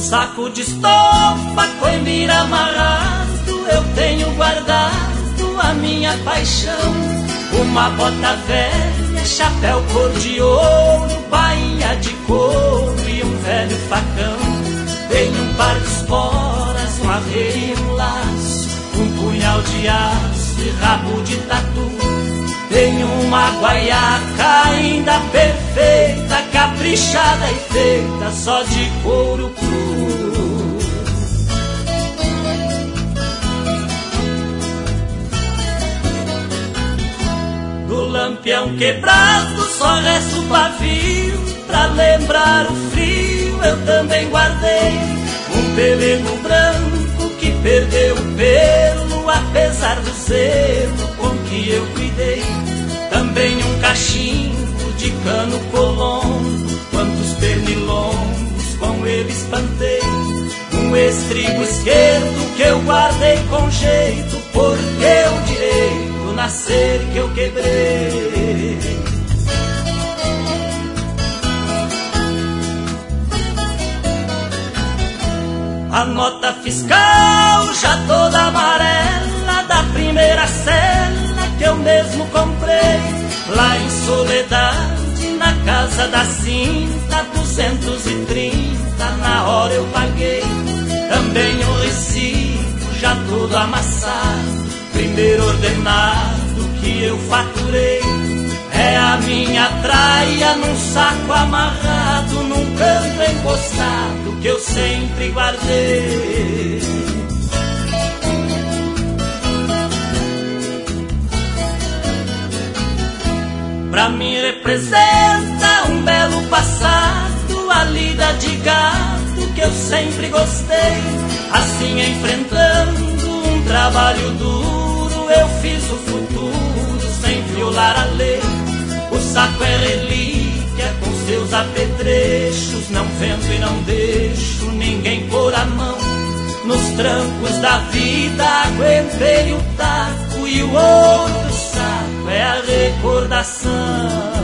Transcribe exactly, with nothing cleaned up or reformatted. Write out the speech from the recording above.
saco de estopa, coimira amarrado, eu tenho guardado a minha paixão. Uma bota velha, chapéu cor de ouro, bainha de couro e um velho facão. Tenho um par de esporas, um arreio e um laço, um punhal de aço e rabo de tatu. Tenho uma guaiaca ainda perfeita, caprichada e feita só de couro cru. Do lampião quebrado só resta o pavio, pra lembrar o frio eu também guardei um pelego branco que perdeu o pelo, apesar do zelo com que eu cuidei. Também um cachimbo de cano colombo, quantos pernilongos com ele espantei. Um estribo esquerdo que eu guardei com jeito, porque o direito nascer que eu quebrei. A nota fiscal já toda amarela, da primeira cela que eu mesmo comprei, lá em Soledade, na casa da cinta, duzentos e trinta na hora eu paguei. Também o recibo já todo amassado, primeiro ordenado que eu faturei. É a minha traia num saco amarrado, num canto encostado que eu sempre guardei. Pra mim representa um belo passado, a lida de gado que eu sempre gostei. Assim enfrentando um trabalho duro, eu fiz o futuro sem violar a lei. O saco é relíquia com seus apetrechos, não vendo e não deixo ninguém pôr a mão. Nos trancos da vida aguentei o taco, e o ouro do saco é a recordação.